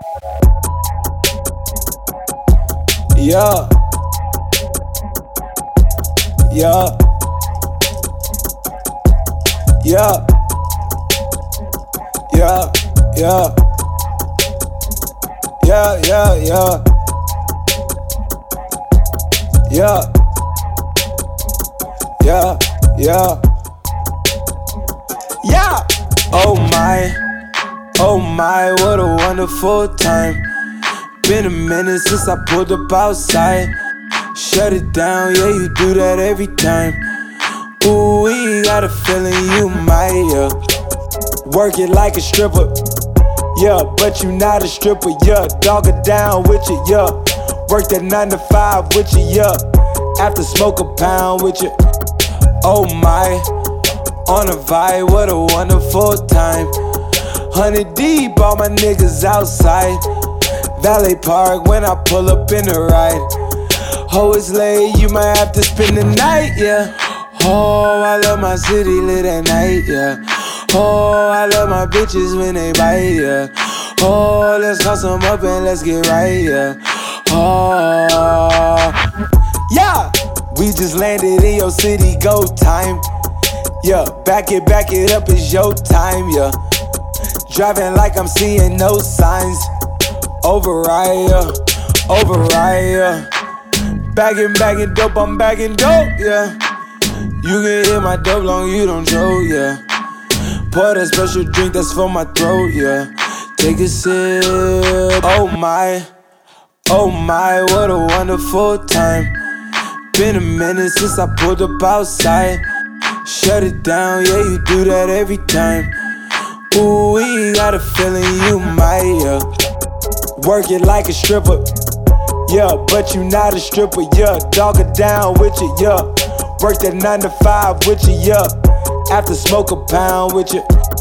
Yeah. Yeah. Yeah. Yeah. Yeah. Yeah, yeah, yeah. Yeah. Yeah, yeah. Yeah. Oh my, what a wonderful time. Been a minute since I pulled up outside. Shut it down, yeah, you do that every time. Ooh, we got a feeling you might, yeah. Work it like a stripper, yeah, but you not a stripper, yeah. Dog it down with you, yeah. Work that 9 to 5 with you, yeah. After smoke a pound with you. Oh my, on a vibe, what a wonderful time. 100 deep, all my niggas outside. Valet Park when I pull up in the ride. Oh, it's late, you might have to spend the night, yeah. Oh, I love my city lit at night, yeah. Oh, I love my bitches when they bite, yeah. Oh, let's call some up and let's get right, yeah. Oh, yeah. We just landed in your city, go time. Yeah, back it up, it's your time, yeah. Driving like I'm seeing no signs. Override, yeah, override, yeah. Bagging dope, I'm bagging dope, yeah. You can hit my dope long, you don't choke, yeah. Pour that special drink that's for my throat, yeah. Take a sip, oh my, what a wonderful time. Been a minute since I pulled up outside. Shut it down, yeah, you do that every time. Ooh, we got a feeling you might, yeah. Work it like a stripper, yeah, but you not a stripper, yeah. Dog it down with you, yeah. Work that 9 to 5 with you, yeah. After smoke a pound with you.